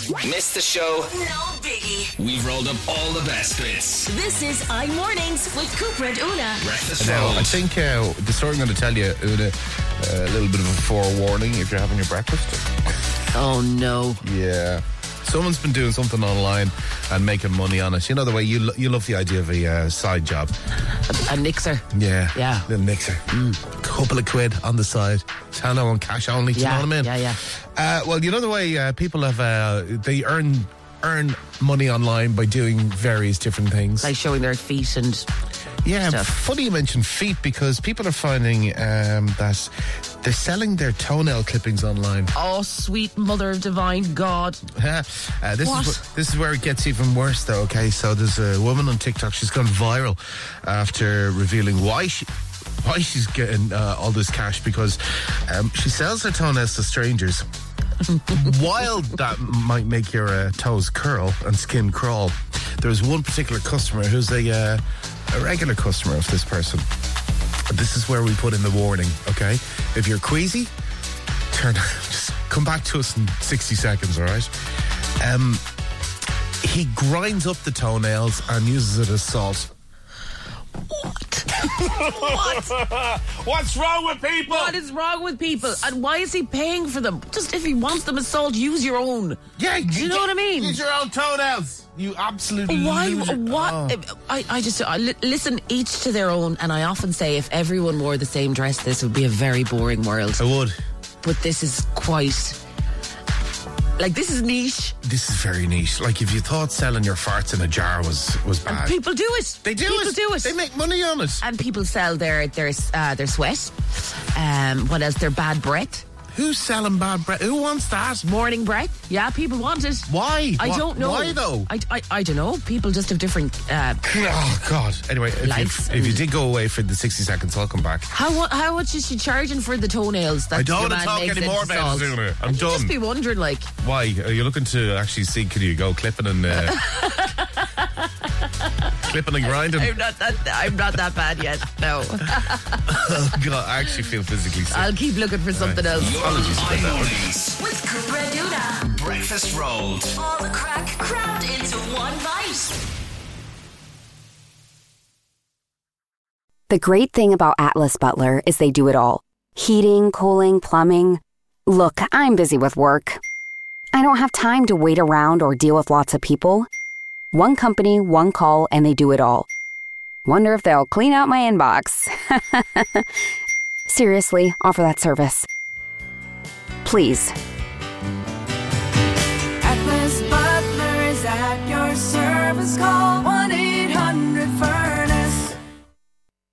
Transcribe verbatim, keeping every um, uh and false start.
Missed the show? No biggie. We've rolled up all the best bits. This is iMornings with Cooper and Una. Breakfast Now, Rolled. I think uh, the story I'm going to tell you, Una, a little bit of a forewarning if you're having your breakfast. Oh, no. Yeah. Someone's been doing something online and making money on it. You know the way you lo- you love the idea of a uh, side job. A, a mixer. Yeah. Yeah. Little mixer. Mm. Couple of quid on the side. Tenner on cash only. Do Yeah, you know what I mean? yeah, yeah. Uh, well, you know the way uh, people have, uh, they earn earn money online by doing various different things. Like showing their feet and... Yeah, stuff. funny you mentioned feet because people are finding um, that they're selling their toenail clippings online. Oh, sweet mother of divine God. uh, this What? is wh- this is where it gets even worse, though. Okay, so there's a woman on TikTok. She's gone viral after revealing why she. Why she's getting uh, all this cash because um, she sells her toenails to strangers. While that might make your uh, toes curl and skin crawl, there's one particular customer who's a uh, a regular customer of this person. This is where we put in the warning. Okay, if you're queasy, turn. Just come back to us in sixty seconds. All right. Um, he grinds up the toenails and uses it as salt. What? What? What's wrong with people? What is wrong with people? And why is he paying for them? Just if he wants them as salt, use your own. Yeah, Do you know what I mean? Use your own toenails. You absolutely Why? loser. What? Oh. I, I just I li- listen. Each to their own. And I often say, if everyone wore the same dress, this would be a very boring world. I would. But this is quite. Like, this is niche. This is very niche. Like, if you thought selling your farts in a jar was was bad, And people do it. they do people it. do it. They make money on it. And people sell their their uh, their sweat. Um, what else? Their bad breath. Who's selling bad breath? Who wants that? Morning breath. Yeah, people want it. Why? I Wha- don't know. Why though? I, I, I don't know. People just have different. Uh, Oh God. Anyway, if, Life you, if you and- did go away for the sixty seconds, I'll come back. how mu- how much is she charging for the toenails? That I don't your want to man talk makes anymore into about salt? it, Una. I'm You'd done. just be wondering, like, Why? Are you looking to actually see? Can you go clipping and uh, clipping and grinding? I'm not that. I'm not that bad yet. No, Oh God, I actually feel physically sick. I'll keep looking for something else. Your Apologies about that one. iMornings. With Cooper and Una. Breakfast Rolled. All the crack crammed into one bite. The great thing about Atlas Butler is they do it all. Heating, cooling, plumbing. Look, I'm busy with work. I don't have time to wait around or deal with lots of people. One company, one call, and they do it all. Wonder if they'll clean out my inbox. Seriously, offer that service. Please. Atlas Butler is at your service. Call